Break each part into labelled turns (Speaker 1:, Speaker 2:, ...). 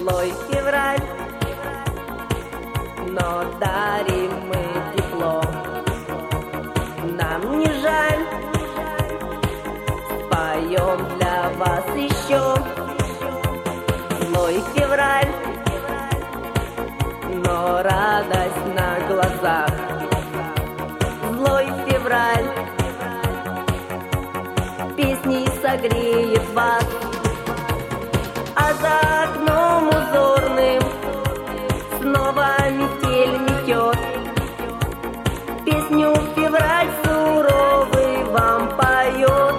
Speaker 1: Злой февраль, но дарим мы тепло. Нам не жаль, споем для вас еще. Злой февраль, но радость на глазах. Злой февраль, песней согреет вас. А за окном узорным снова метель метет. Песню февраль суровый вам поет.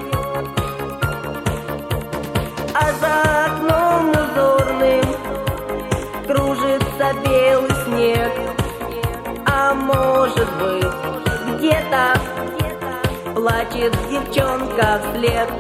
Speaker 1: А за окном узорным кружится белый снег. А может быть, где-то плачет девчонка вслед.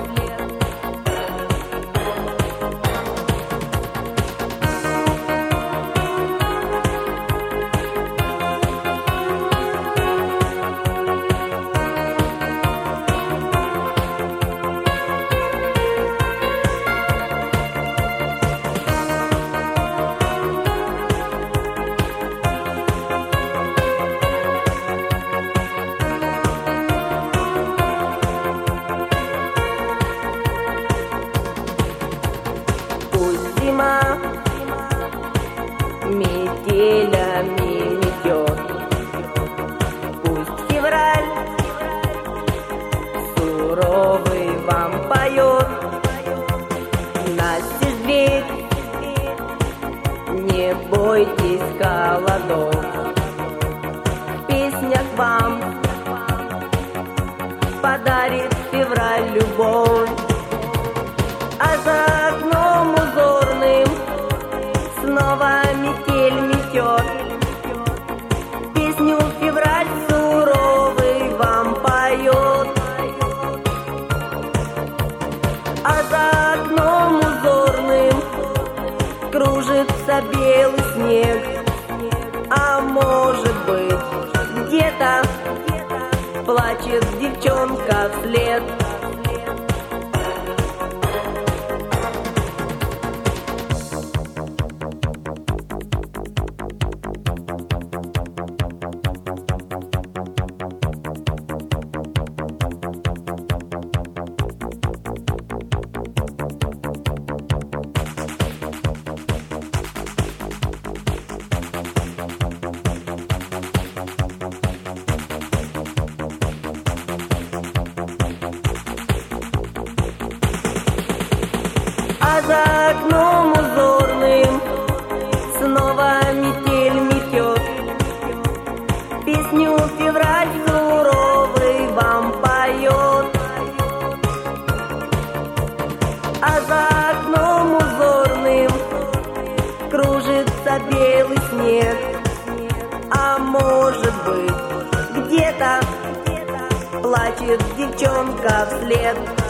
Speaker 1: Зима метелями метет. Пусть февраль суровый вам поет. Настежь дверь, не бойтесь холодов. В песнях вам подарит февраль любовь. А за окном узорным снова метель метет. Песню февраль суровый вам поет. А за окном узорным кружится белый снег. А может быть, где-то плачет девчонка вслед. А за окном узорным снова метель метет. Песню февраль суровый вам поет. А за окном узорным кружится белый снег. А может быть, где-то плачет девчонка вслед.